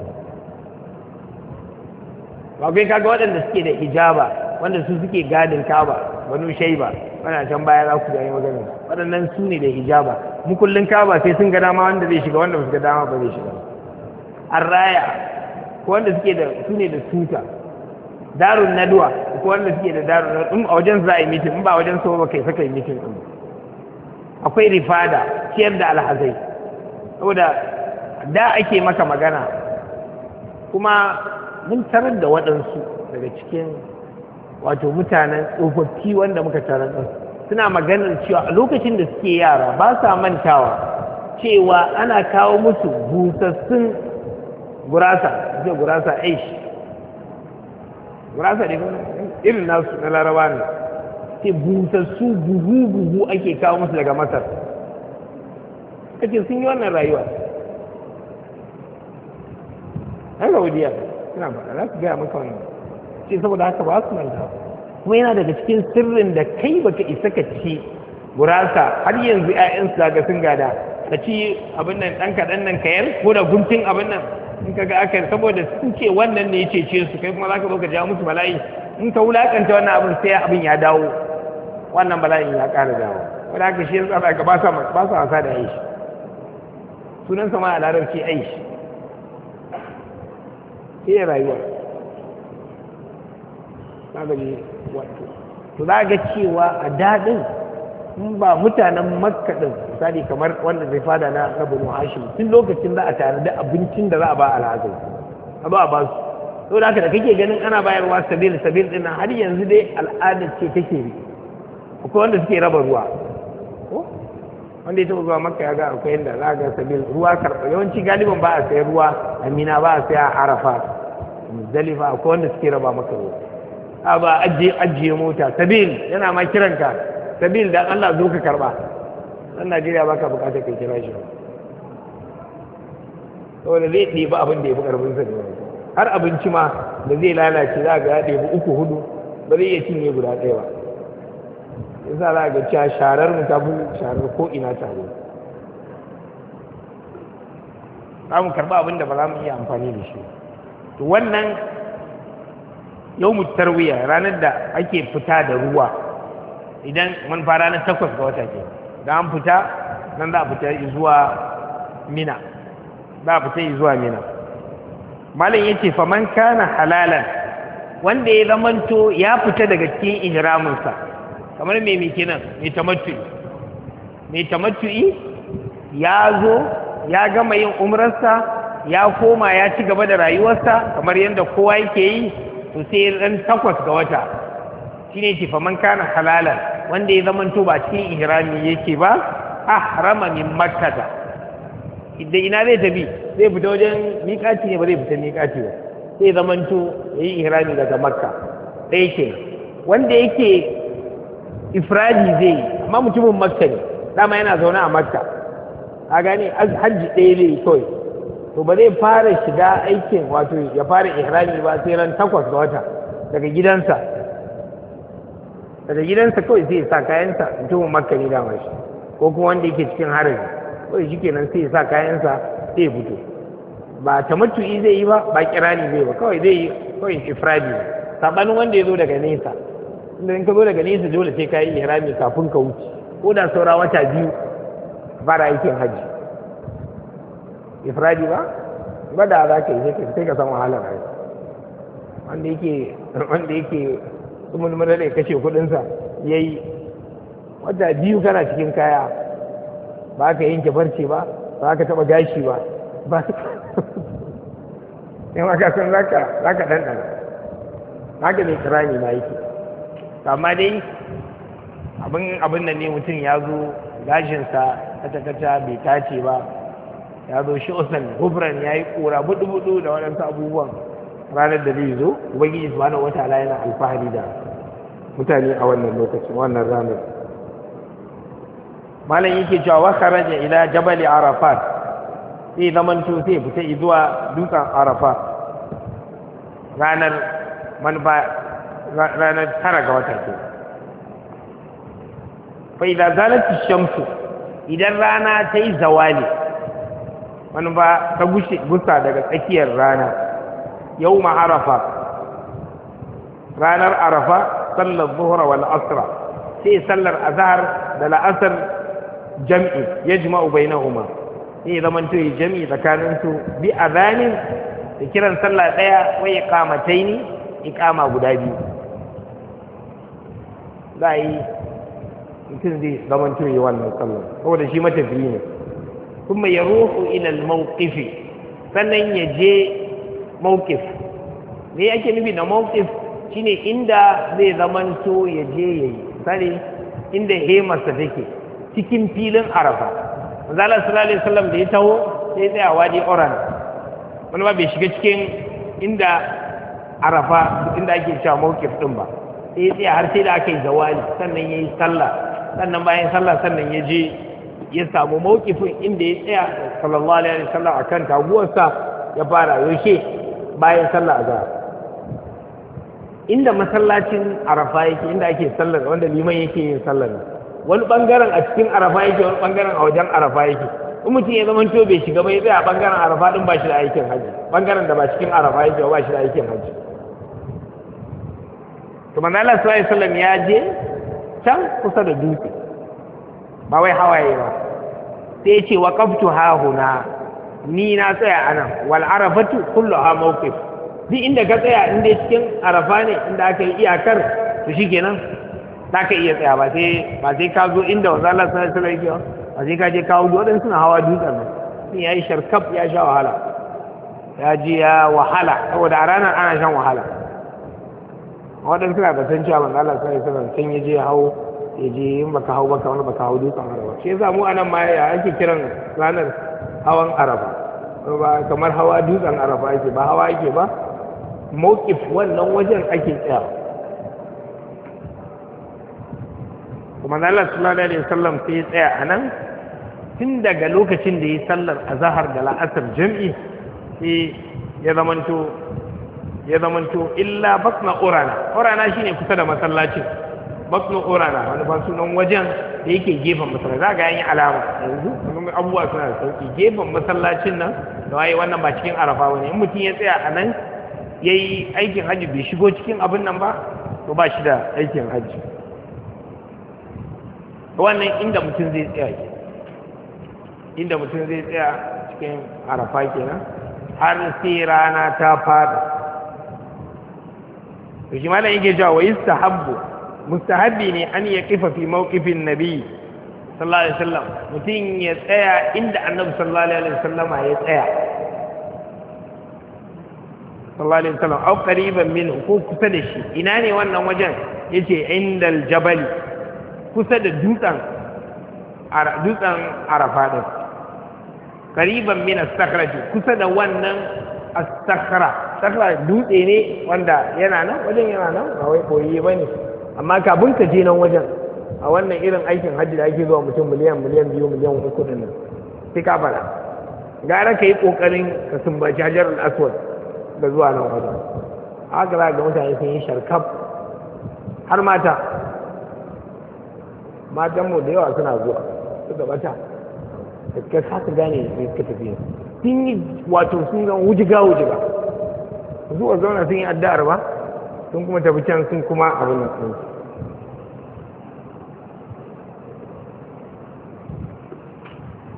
ba kai kaga waɗanda suke da hijaba wanda su suke gadin kaba banu shaiba wannan can baya za ku gani magana waɗannan su ne da hijaba mu kullun kaba sai sun ga dama wanda zai shiga wanda ba su ga dama ba zai shiga an raya ko wanda suke da su ne da tuta darun naduwa ko wanda suke da darun in a wajen za a yi mitin in ba wajen so ba kai saka yi mitin din akwai rifada ciyar da alhazai saboda da ake maka magana kuma mun tarar da waɗansu daga cikin wato mutanen tsofaffi wanda muka tarar ɗin suna maganar cewa a lokacin da suke yara ba sa mantawa cewa ana kawo musu busassun gurasa zai gurasa aish gurasa ne irin nasu na laraba ne sai busassu buhu-buhu ake kawo musu daga masar kace sun yi wannan rayuwa haka wudiya suna faɗa za su gaya maka wannan ce saboda haka ba su manta kuma yana daga cikin sirrin da kai baka isa ka ci gurasa har yanzu 'ya'yansu daga sun gada ka ci abin nan ɗan kaɗan nan kayar ko da guntun abin nan in ka ga aka saboda sun ce wannan ne ya cece su kai kuma za ka zo ka jawo musu bala'i in ka wulakanta wannan abin sai abin ya dawo wannan bala'in ya ƙara dawo wanda haka shi yasa ka ba sa wasa da aishi sunan sama a larabci aishi sai rayuwa magani wato to za ga cewa a daɗin in ba mutanen makka ɗin misali kamar wanda zai fada na banu hashim tun lokacin za a tare da abincin da za a ba alhazai a ba su to da haka da kake ganin ana bayarwa sabil ɗin har yanzu dai al'adar ce take yi akwai wanda suke raba ruwa wanda ya taɓa zuwa makka ya ga akwai yadda za ga sabil ruwa karɓa yawanci galiban ba a sayar ruwa amina ba a saya arafa muzdalifa akwai wanda suke raba maka ruwa a ba ajiye mota sabil yana ma kiranka sabil dan Allah zo ka karba dan Najeriya baka bukatar kai kira shi saboda zai ɗebi abin da ya fi karfin sa ne har abinci ma da zai lalace za ga ya ɗebi 3-4 ba zai iya cinye guda ɗaya ba yasa za ga cewa sharar mu ta fi sharar ko ina tare za mu karba abin da ba za mu iya amfani da shi to wannan yawmut tarwiya ranar da ake fita da ruwa idan mun fara ranar 8 ga wata ke da an fita nan za a fita zuwa mina za a fita zuwa mina malam yace faman kana halalan wanda ya zamanto ya fita daga cikin ihraminsa kamar me kenan mai tamattu'i ya zo ya gama yin umrarsa ya koma ya ci gaba da rayuwarsa kamar yadda kowa yake yi to sai ran 8 ga wata shine ce faman kana halalan wanda ya zamanto ba cikin ihrami yake ba ahrama min makkah idan ina zai tafi zai fita wajen miƙati ne ba zai fita miƙati ba sai zamanto yayi ihrami daga makka ɗaya ke wanda yake ifradi zai amma mutumin makka ne dama yana zaune a makka a gane hajji ɗaya zai kawai to ba zai fara shiga aikin wato ya fara ihrami ba sai ran 8 ga wata daga gidansa kawai sai ya sa kayansa mutumin makka ne dama shi ko kuma wanda yake cikin harin kawai shi kenan sai ya sa kayansa sai ya fito ba tamattu'i zai yi ba kirani zai ba kawai zai yi kawai ifradi sabanin wanda ya zo daga nesa inda in ka zo daga nesa dole sai ka yi ihrami kafin ka wuce ko da saura wata 2 fara aikin hajji ifradi ba da za ka yi sai ka san wahalar rai wanda yake tsumulmula da ya kashe kudinsa ya yi wata 2 kana cikin kaya ba ka yanke barci ba ba ka taba gashi ba ba yan aka san za ka ɗanɗana haka mai kirani ma yake amma dai abin da ne mutum ya zo gashinsa kata-kata bai tace ba ya zo shosan gubran ya yi kura budu-budu da waɗansu abubuwan ranar da zai zo ubangiji subhanahu wataala yana alfahari da mutane a wannan lokacin wannan ranar malam yake cewa wa kharaja ila jabal arafat sai zamanto sai fita zuwa dutsen arafat ranar ranar 9 ga wata ke fa idza zalat ash-shamsu idan rana ta yi zawali ta gusa daga tsakiyar rana yawma arafa ranar arafa sallar zuhra wal asra sai sallar azhar da la'asar jam'i yajma'u bainahuma sai zaman to jam'i tsakanin su bi azanin da kiran sallah daya wa iqamataini iqama guda biyu zai mutum zai zaman to yi wannan sallar saboda shi matafiyi ne kuma ya ruhu ila al-mawqif sannan ya je mawqif me yake nufi da mawqif shine inda zai zamanto ya je yayi sare inda hemarsa take cikin filin arafa manzo Allah sallallahu alaihi wasallam da ya taho sai tsaya wadi oran wani ba bai shiga cikin inda arafa inda ake cewa mawqif din ba sai tsaya har sai da aka yi zawali sannan yayi sallah sannan bayan sallah sannan ya je ya samu mawqifin inda ya tsaya sallallahu alaihi wasallam akan taguwarsa ya fara yaushe bayan sallah azhar inda masallacin arafa yake inda ake sallar wanda liman yake yin sallar wani bangaren a cikin arafa yake wani bangaren a wajen arafa yake in mutum ya zama to bai shiga bai tsaya bangaren arafa din ba shi da aikin haji bangaren da ba cikin arafa yake ba shi da aikin haji to manzo Allah sallallahu alaihi wasallam ya je can kusa da dutse ba wai hawaye ba sai ya ce waqaftu ha huna ni na tsaya anan wal arafatu kulluha mawqif duk inda ka tsaya inda cikin arafa ne inda aka yi iyakar to shikenan za ka iya tsaya ba sai ka zo inda wanzu Allah sallallahu alaihi wasallam ba sai ka je kawo dodon suna hawa dutsen nan sun yayi sharkaf ya sha wahala ya ji ya wahala saboda a ranar ana shan wahala waɗansu suna da san cewa manzo Allah sallallahu alaihi wasallam can ya je hawo ya je in baka hau baka wani baka hau dutsen arafa shi yasa mu anan ma ya ake kiran ranar hawan arafa ba kamar hawa dutsen arafa ake ba hawa ake ba mawqif wannan wajen ake tsaya kuma Allah sallallahu alaihi wasallam sai ya tsaya anan tun daga lokacin da ya sallar azhar da la'asar jam'i sai ya zamanto illa batna urana shine kusa da masallacin batna urana wani ba sunan wajen da yake gefen masallaci za ga yayin alama yanzu abubuwa suna da sauki gefen masallacin nan da waye wannan ba cikin arafa bane in mutum ya tsaya anan yayi aikin haji bai shigo cikin abin nan ba to ba shi da aikin haji wannan inda mutum zai tsaya cikin arafa kenan har sai rana ta fada to shi malam yake cewa mustahabbi ne an ya kifa fi mawqifin nabi sallallahu alaihi wasallam mutum ya tsaya inda annabi sallallahu alaihi wasallam ya tsaya sallallahu alaihi wasallam au qariban minhu ko kusa da shi ina ne wannan wajen yace indal jabali kusa da dutsen arafa din qariban min as-sakhrati kusa da wannan as-sakhra dutse ne wanda yana nan wajen yana nan ba wai koyi bane amma kafin ka je nan wajen a wannan irin aikin hajji da ake zuwa mutum miliyan 2 miliyan 3 din nan sai ka fara gara ka yi kokarin ka sumbaci hajarul aswad da zuwa nan wajen haka za ga mutane sun yi sharkaf har matanmu da yawa suna zuwa su gabata da ka saka gane da suka tafi sun yi wato sun ga wujiga zuwa zauna sun yi addu'ar ba sun kuma tafi can sun kuma abin da sun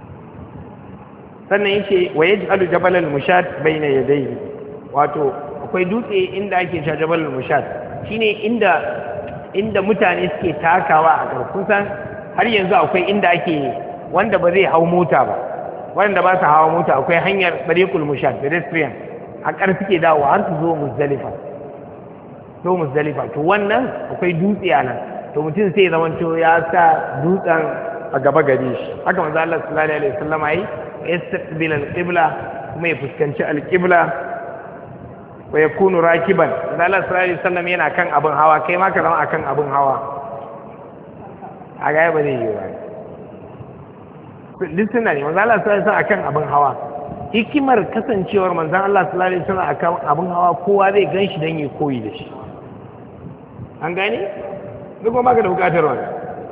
sannan yake wa yaj'alu jabal al-mushat bayna yadayhi wato akwai dutse inda ake cewa Jabalul Mushad shine inda mutane suke takawa a ƙarƙun san har yanzu akwai inda ake wanda ba zai hau mota ba wanda ba su hawa mota akwai hanyar Tariqul Mushad pedestrian a ƙar suke dawo har su zo Muzdalifa to wannan akwai dutse a nan to mutum sai zaman to ya sa dutsen a gaba gare shi haka manzo Allah sallallahu alaihi wasallam yi yastaqbil al-qibla kuma ya fuskanci al-qibla wa yakunu rakiban manzo Allah sallallahu alaihi wasallam yana kan abin hawa kai ma ka zama akan abin hawa a ga ba zai yi ba duk suna ne manzo Allah sallallahu alaihi wasallam akan abin hawa hikimar kasancewar manzon Allah sallallahu alaihi wasallam akan abin hawa kowa zai ganshi dan ya koyi da shi an gane duk ba ka da bukatar wani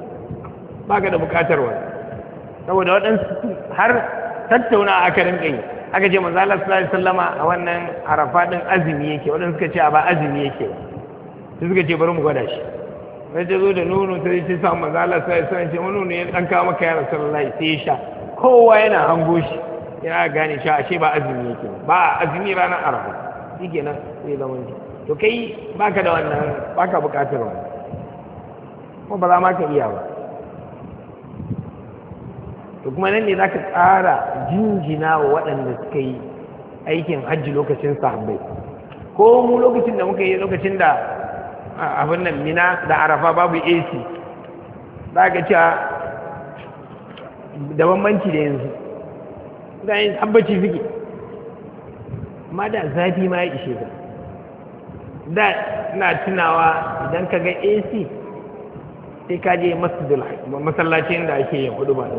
saboda waɗansu har tattauna aka rinka yi aka ce manzo Allah sallallahu alaihi wasallama a wannan arafa din azumi yake waɗansu suka ce ba azumi yake sai suka ce bari mu gwada shi sai ta zo da nono sai ta sa manzo Allah sallallahu alaihi wasallam ce nono ne dan kawo maka ya rasulullahi sai ya sha kowa yana hango shi yana gane shi ashe ba azumi yake ba azumi ranar arafa shikenan sai zama to kai baka da wannan baka bukatar wannan ko ba za ma ka iya ba to kuma nan ne za ka tsara jinjina wa waɗanda suka yi aikin hajji lokacin sahabbai ko mu lokacin da muka yi lokacin da abin nan mina da arafa babu AC za ka cewa da bambanci da yanzu da yin tabbaci suke amma da zafi ma ya ishe ka da na tunawa idan ka ga AC sai ka je masallacin da ake yin hudu ba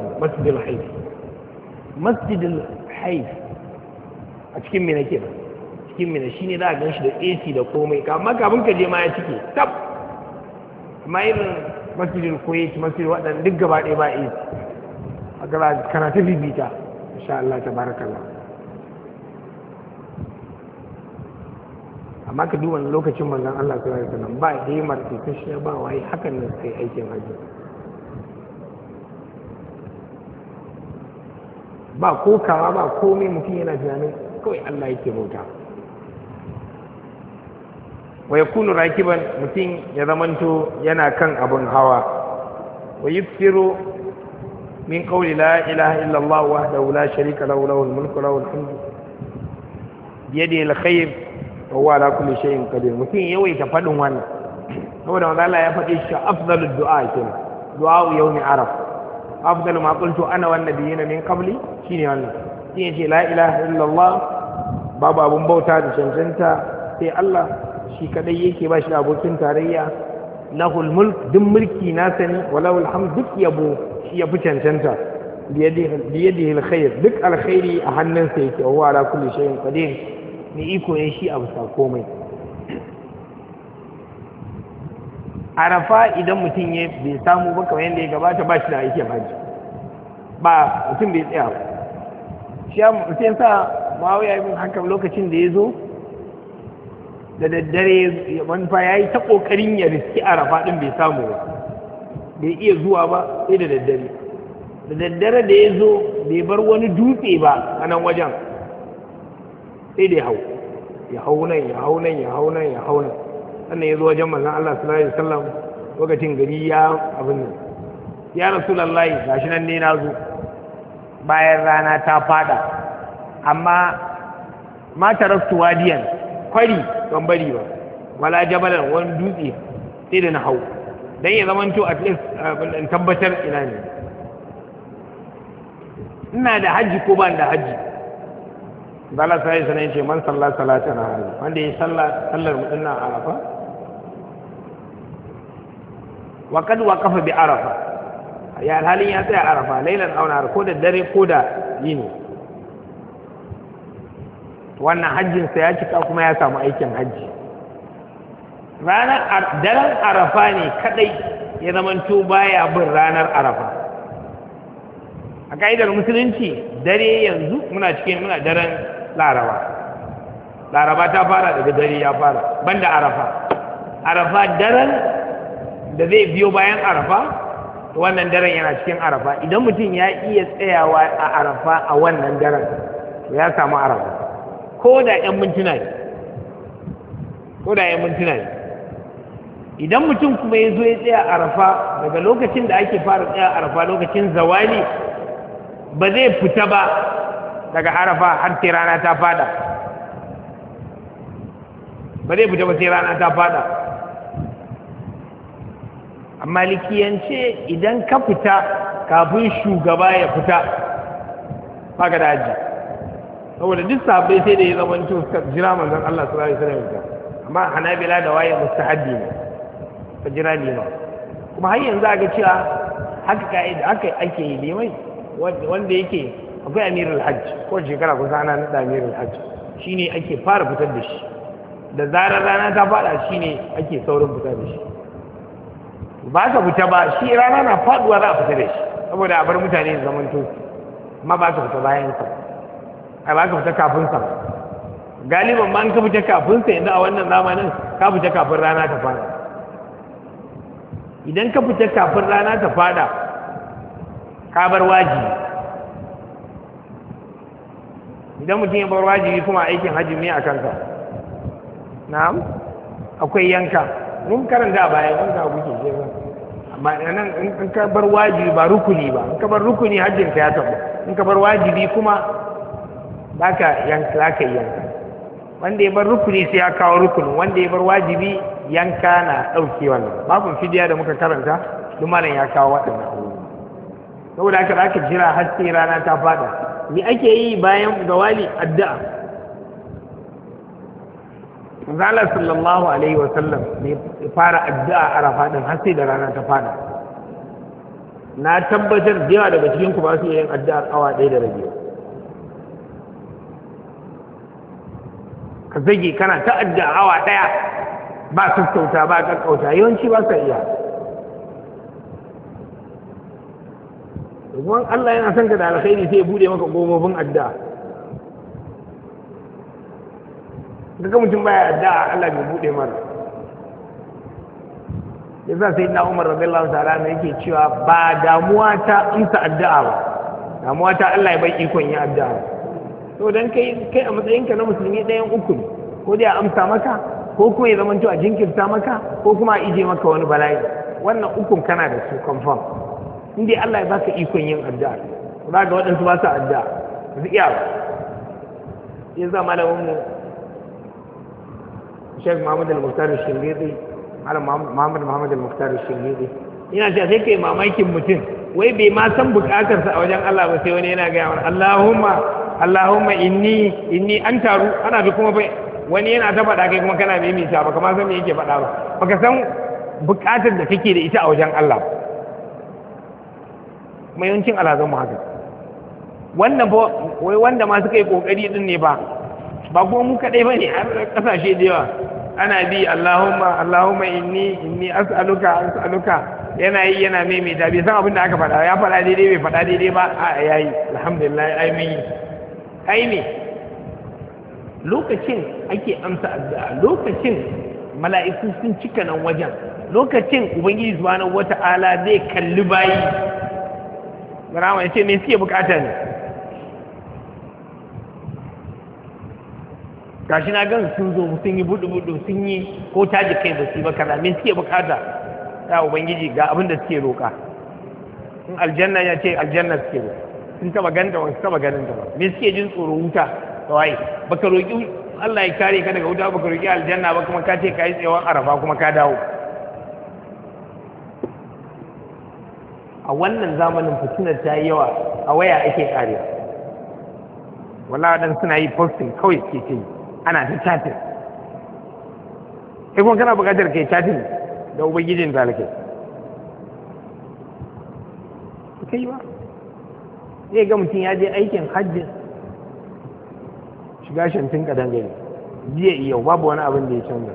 masjidul haif a cikin mina ke cikin mina shi ne za a gan shi da AC da komai amma kafin ka je ma ya cike tab amma irin masjidul kuwait masjidul waɗanda duk gaba ɗaya ba AC a kana ta bibita insha Allah tabarakallah amma ka duba lokacin manzon Allah sallallahu alaihi wasallam ba himar tafiya ba wai hakan ne sai aikin haji ba kokawa ba komai mutum yana tunanin kawai Allah yake bauta wa yakunu rakiban mutum ya zamanto yana kan abun hawa wa yuksiru min qawli la ilaha illa Allah wahdahu la sharika lahu lahul mulku lahul hamdu bi yadihi al-khayr wa ala kulli shay'in qadir mutum yawaita fadin wannan saboda manzo Allah ya faɗi shi afdalud du'a kenan du'a yawmi araf afdalu ma qultu ana wan nabiyina min qabli shine wannan shine ce la ilaha illallah babu abun bauta da cancanta sai Allah shi kadai yake ba shi da abokin tarayya lahul mulk duk mulki na sani walahul hamd duk yabo shi ya fi cancanta biyadihi alkhair duk alkhairi a hannunsa yake wa ala kulli shay'in qadir ni iko ne shi a bisa komai arafa idan mutum ya bai samu ba kamar yadda ya gabata ba shi da aikin hajji ba mutum bai tsaya ba shi ya mutum sa mawuya yin haka lokacin da ya zo da daddare manufa ya yi ta ƙoƙarin ya riski arafa ɗin bai samu ba bai iya zuwa ba sai da daddare da ya zo bai bar wani dutse ba a nan wajen sai da ya hau nan sannan ya zo wajen manzon Allah sallallahu alaihi wasallam lokacin gari ya abin nan ya rasulullahi gashi nan ne na zo bayan rana ta fada amma ma taraktu wadiyan kwari ban bari ba wala jabalan wani dutse sai da na hau dan ya zamanto at least in tabbatar ina ne ina da haji ko ban da haji Allah sai sanan ce man salla salatana wanda ya sallar mu dinnan arafa wa kad waqafa bi arafa ya halin ya tsaya arafa lailan aw nahar ko da dare ko da yini wannan hajjin sa ya cika kuma ya samu aikin hajji daren arafa ne kadai ya zamanto baya bin ranar arafa a ka'idar musulunci dare yanzu muna daren laraba ta fara daga dare ya fara banda arafa daren da zai biyo bayan arafa wannan daren yana cikin arafa idan mutum ya iya tsayawa a arafa a wannan daren ya samu arafa ko da 'yan mintuna ne ko da ya mintuna ne. Idan mutum kuma ya zo ya tsaya arafa daga lokacin da ake fara tsaya arafa lokacin zawali ba zai fita ba daga arafa har sai rana ta fada, ba zai fita ba sai rana ta fada. Amma likiyance idan ka fita kafin shugaba ya fita ba ka da haji, saboda duk sahabbai sai da ya zama suka jira manzon Allah sallallahu alaihi wasallam. Amma Hanabila da waye mustahabbi ne ka jira liman, kuma har yanzu aka cewa haka ka'ida haka ake yi limai wanda yake akwai amirul hajj ko shekara kusa ana nada amirul hajj shine ake fara fitar da shi, da zarar rana ta fada shine ake saurin fitar da shi. Ba ka fita ba shi rana na faduwa za a fita da shi saboda a bar mutane su zaman to, amma ba ka fita bayan sa, ai ba ka fita kafin sa. Galiban ma an ka fita kafin sa yanzu a wannan zamanin ka fita kafin rana ta fada. Idan ka fita kafin rana ta fada ka bar wajibi. Idan mutum ya bar wajibi kuma aikin hajji ne a kansa. Na'am, akwai yanka. Mun karanta a baya yanka kuke ce ba. Amma nan in ka bar wajibi ba rukuni ba. In ka bar rukuni hajjin ka ya tabu. In ka bar wajibi kuma zaka yanka. Wanda ya bar rukuni sai ya kawo rukuni, wanda ya bar wajibi yanka na ɗauke wannan. Babin fidiya da muka karanta duk malam ya kawo waɗannan abubuwa. Saboda haka za ka jira har sai rana ta fada. Me ake yi bayan zawali? Addu'a. Manzo sallallahu alaihi wa sallam ne fara addu'a Arafa din har sai da rana ta fada. Na tabbatar da yawa daga cikin ku ba su yin addu'ar awa 1 da rabi. Ka zage kana ta addu'a awa 1 ba sassauta ba kakkauta, yawanci ba sa iya. Domin Allah yana son ka da alkhairi sai ya bude maka gomofin addu'a. Daga mutum baya addu'a Allah bai bude mara. Yasa sai na Umar radiyallahu ta'ala ne yake cewa ba damuwa ta amsa addu'a ba, damuwa ta Allah ya bai ikon yin addu'a. To dan kai a matsayinka na musulmi ɗayan uku, ko dai a amsa maka, ko kuma ya zamanto a jinkirta maka, ko kuma a ije maka wani bala'i. Wannan ukun kana da su confirm. In dai Allah ya baka ikon yin addu'a, za ga waɗansu ba su addu'a, ba su iya ba. Ya za malamin mu Sheikh Muhammad al-Mukhtar al-Shingidi, Muhammad al-Mukhtar al-Shingidi, ina cewa sai kai mamakin mutum, wai bai ma san bukatarsa a wajen Allah ba, sai wani yana gaya mana Allahumma inni an taru ana bi kuma bai wani yana ta faɗa kai kuma kana mai mita ba kama san me yake faɗa ba, baka san bukatar da kake da ita a wajen Allah. Kuma yawancin alhazan mu haka, wannan ba wai wanda ma suka yi kokari din ne ba kuma mu kadai bane, har kasashe da yawa ana bi Allahumma inni as'aluka yana yi yana maimaita, bai san abin da aka faɗa, ya faɗa daidai bai faɗa daidai ba, a yayi alhamdulillah ai mun yi ai ne. Lokacin ake amsa addu'a, lokacin mala'iku sun cika nan wajen, lokacin ubangiji subhanahu wata'ala zai kalli bayi garama ya ce me suke bukata ne. Gashi na gan sun zo sun yi budu sun yi ko taji kai ba su ba kaza, me suke bukata ya ubangiji ga abin da suke roka. In aljanna ya ce aljanna suke roka, sun taba ganta ba su taba ganin ta ba. Me suke jin tsoro? Wuta. Kawai baka roki Allah ya kare ka daga wuta, baka roki aljanna ba, kuma ka ce ka yi tsawon Arafa kuma ka dawo. A wannan zamanin fitinar ta yi yawa, a waya ake karewa. Wallahi dan suna yi posting kawai suke ce ana ta chatting. Kai kuma kana buƙatar kai chatting da ubangijin zalikai. Kai ba. Sai ga mutum ya je aikin hajji shiga shantin kadangare. Jiya yau babu wani abin da ya canza.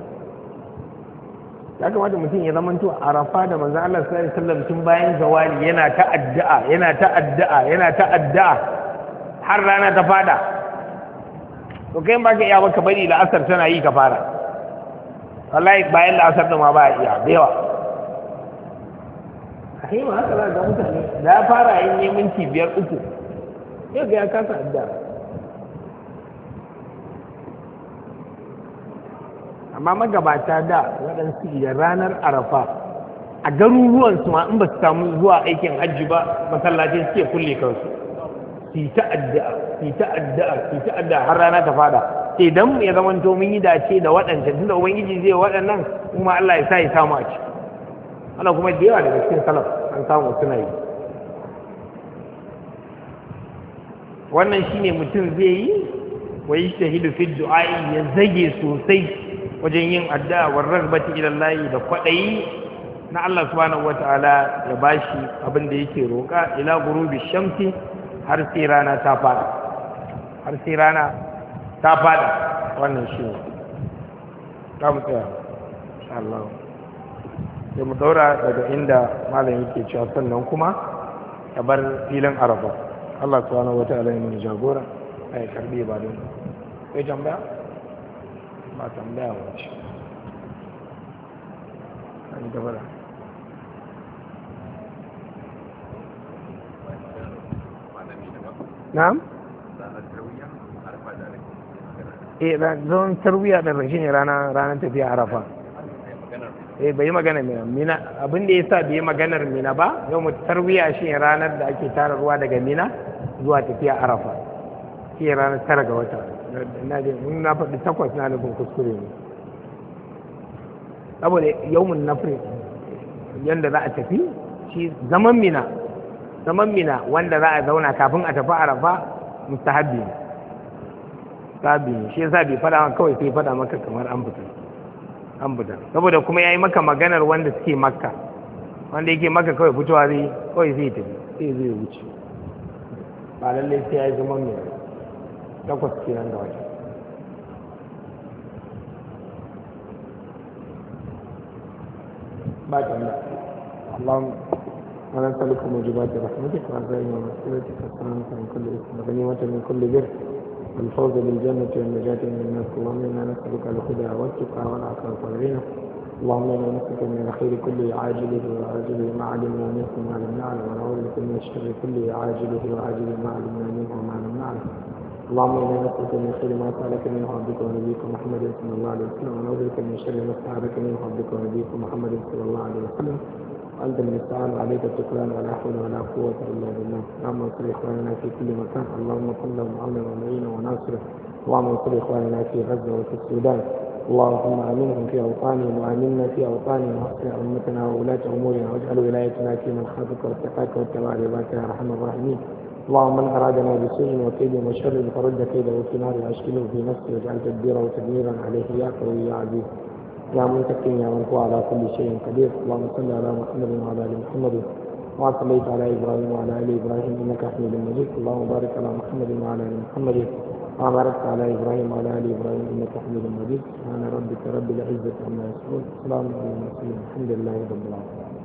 Ya kamata mutum ya zamanto a Arafa da manzo Allah sallallahu alaihi wasallam tun bayan zawali yana ta addu'a har rana ta fada. To kai ba ka iya ba ka bari la'asar tana yi ka fara. Wallahi bayan la'asar da ma ba iya da yawa. Kai ma haka za ga mutane da ya fara yin minti 5-3 yau ga ya kasa addu'a. amma magabata da waɗansu idan ranar arafa a garuruwansu ma in ba su samu zuwa aikin hajji ba masallacin suke kulle kansu su ta addu'a har rana ta fada sai dan ya zama to mun yi dace da waɗancan tunda ubangiji zai waɗannan kuma Allah ya sa ya samu a ciki ana kuma da yawa daga cikin salaf an samu suna yi wannan shine mutum zai yi wa yajtahidu fi du'a ya zage sosai wajen yin addu'a wa ragbati ila Allah da kwadayi na Allah subhanahu wataala ya bashi abin da yake roƙa ila gurubi shamsi har sai rana ta fada wannan shi ne za mu tsaya Allah sai mu daura daga inda malam yake cewa sannan kuma ya bar filin arafa Allah subhanahu wataala ya mana jagora ai karbi ba don kai tambaya ba tambaya wace an gaba na'am zon tarwiya da shi ne ranar tafiya arafa bai magana mina abin da ya sa bai maganar mina ba yau mu tarwiya shi ne ranar da ake tara ruwa daga mina zuwa tafiya arafa shi ne ranar 9 ga wata na faɗi 8 na nufin kuskure ne saboda yawmun nafri yadda za a tafi shi zaman mina wanda za a zauna kafin a tafi arafa mustahabbi ne sabi ne shi yasa bai fada kawai sai fada maka kamar an fita saboda kuma yayi maka maganar wanda suke makka wanda yake maka kawai fitowa zai kawai zai tafi sai zai wuce ba lalle sai yayi zaman mai 8 kenan da wata ba ta Allah أنا أسألك موجبات رحمتك وعزائم ومغفرتك والسلامة من كل إثم وغنيمة من كل بر والفوز بالجنة والنجاة من الناس اللهم إنا نسألك الهدى والتقى والعفاف والغنى اللهم إنا نسألك من الخير كله عاجله وآجله ما علمنا منه وما لم نعلم ونعوذ بك من الشر كله عاجله وآجله ما علمنا منه وما لم نعلم اللهم إنا نسألك من خير ما سألك منه عبدك ونبيك محمد صلى الله عليه وسلم ونعوذ بك من شر ما استعاذك منه عبدك ونبيك محمد صلى الله عليه وسلم أنت المستعان عليك الشكران ولا حول ولا قوة إلا بالله اللهم انصر إخواننا في كل مكان اللهم صل ومعلم ومعين وناصره اللهم انصر إخواننا في غزة وفي السودان اللهم آمنهم في أوطانهم وآمنا في أوطانهم واصلح أمتنا وولاة أمورنا واجعل ولايتنا في من خافك واتقاك واتبع رضاك يا أرحم الراحمين اللهم من أرادنا بسوء وكيد وشر فرد كيده في نار وأشكله في نفسه واجعل تدبيره تدميرا عليه يا قوي يا عزيز يا منتقم يا من هو على كل شيء قدير اللهم صل على محمد وعلى ال محمد وما صليت على ابراهيم وعلى ال ابراهيم انك حميد مجيد اللهم بارك على محمد وعلى ال محمد وما باركت على ابراهيم وعلى ال ابراهيم انك حميد مجيد سبحان ربك رب العزه عما يصفون سلام على المرسلين الحمد لله رب العالمين